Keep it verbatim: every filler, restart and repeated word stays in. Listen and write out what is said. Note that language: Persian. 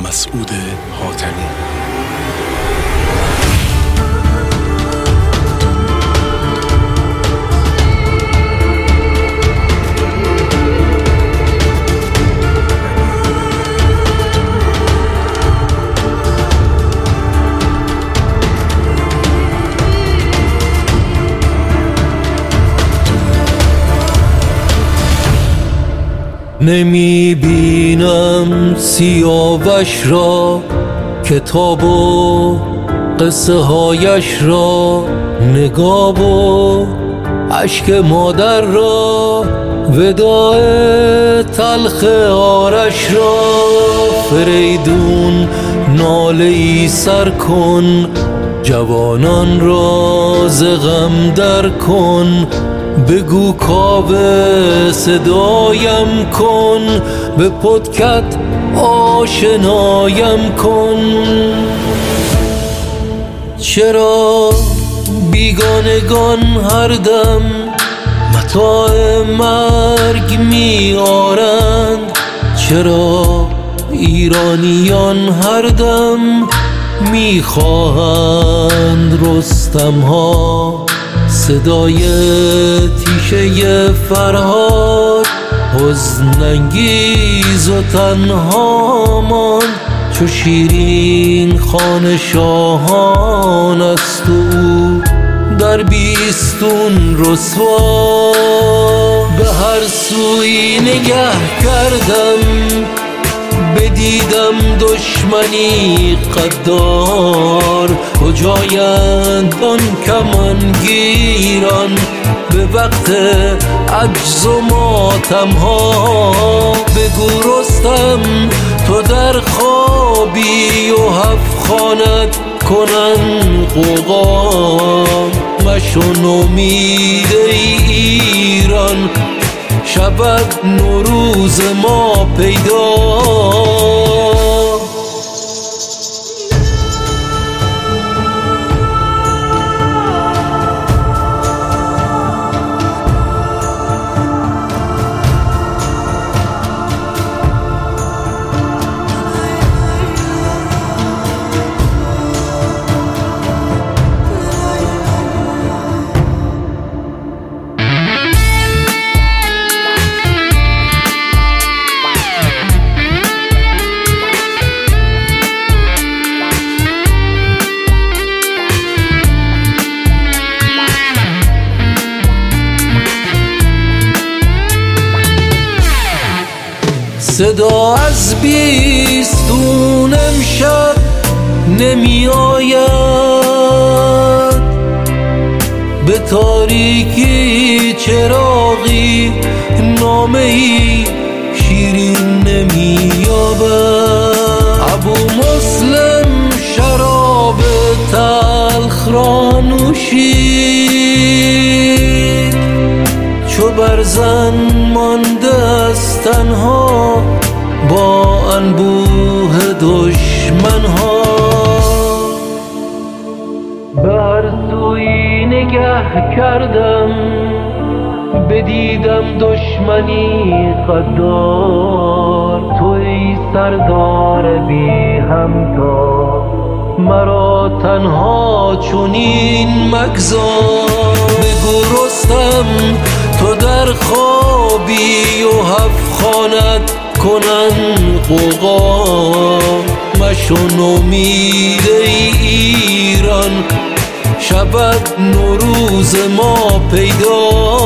مسعود حاتمی. نمی بینم سیاوش را، کتاب و قصه هایش را، نگاه و اشک مادر را، وداع تلخ آرش را. فریدون ناله ای سر کن، جوانان را ز غم در کن. بگو کاوه صدایم کن، به پدکت آشنایم کن. چرا بیگانگان هر دم متاع مرگ می آرند؟ چرا ایرانیان هر دم می خواهند رستم ها؟ صدای تیشه فرهاد حزن انگیز و تنها ماند، چو شیرین خان شاهان است او در بیستون رسوا. به هر سوی نگه کردم بدیدم دشمنی قدار. کجایند آن کمانگیران به وقت عجز و ماتم ها؟ بگو رستم تو در خوابی و هفت خانت کنن غوغا. مشو نومید ای ایران، شود نوروز ما پیدا. صدا از بیستون امشب نمی آید، به تاریکی چراغی نامه ای شیرین نمی یابد. ابو مسلم شراب تلخ را نوشید، چو برزن مانده است تنها با انبوه دشمن ها. به هر سوی نگه کردم بدیدم دشمنی قدار. توی سردار بی همتا، مرا تنها چنین مگذار. بگو رستم تو در خوابی و هفت خانت کنن غوغا. مشو نومید ای ایران، شود نوروز ما پیدا.